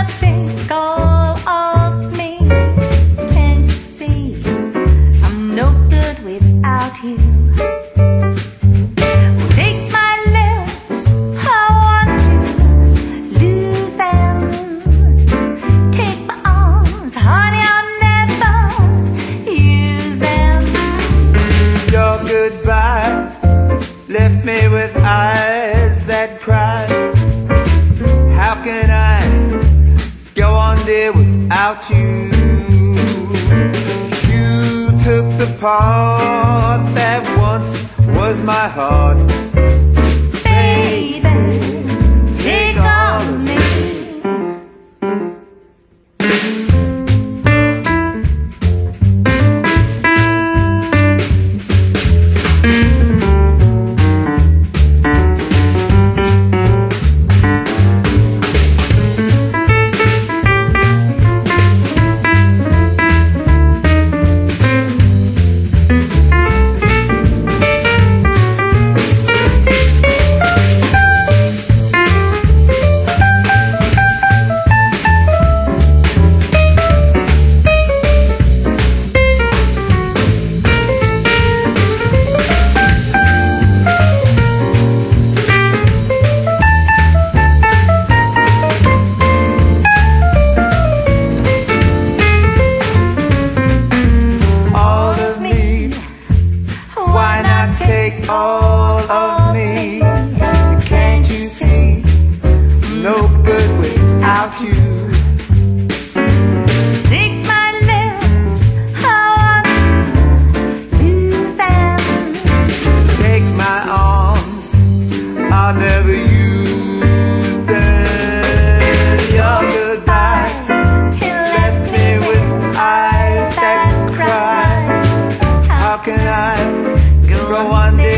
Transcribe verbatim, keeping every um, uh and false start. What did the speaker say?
take all of me? Can't you see I'm no good without you? Well, take my lips, I want to lose them. Take my arms, honey, I'll never use them. Your goodbye left me with eyes that cry. How can I go on, dear, without you? You took the part that once was my heart. Baby, take all of me. Take all of me. Can't you see I'm no good without you? Take my lips, I want to lose them. Take my arms, I'll never use them. Your goodbye left me with eyes that cry. How can I go on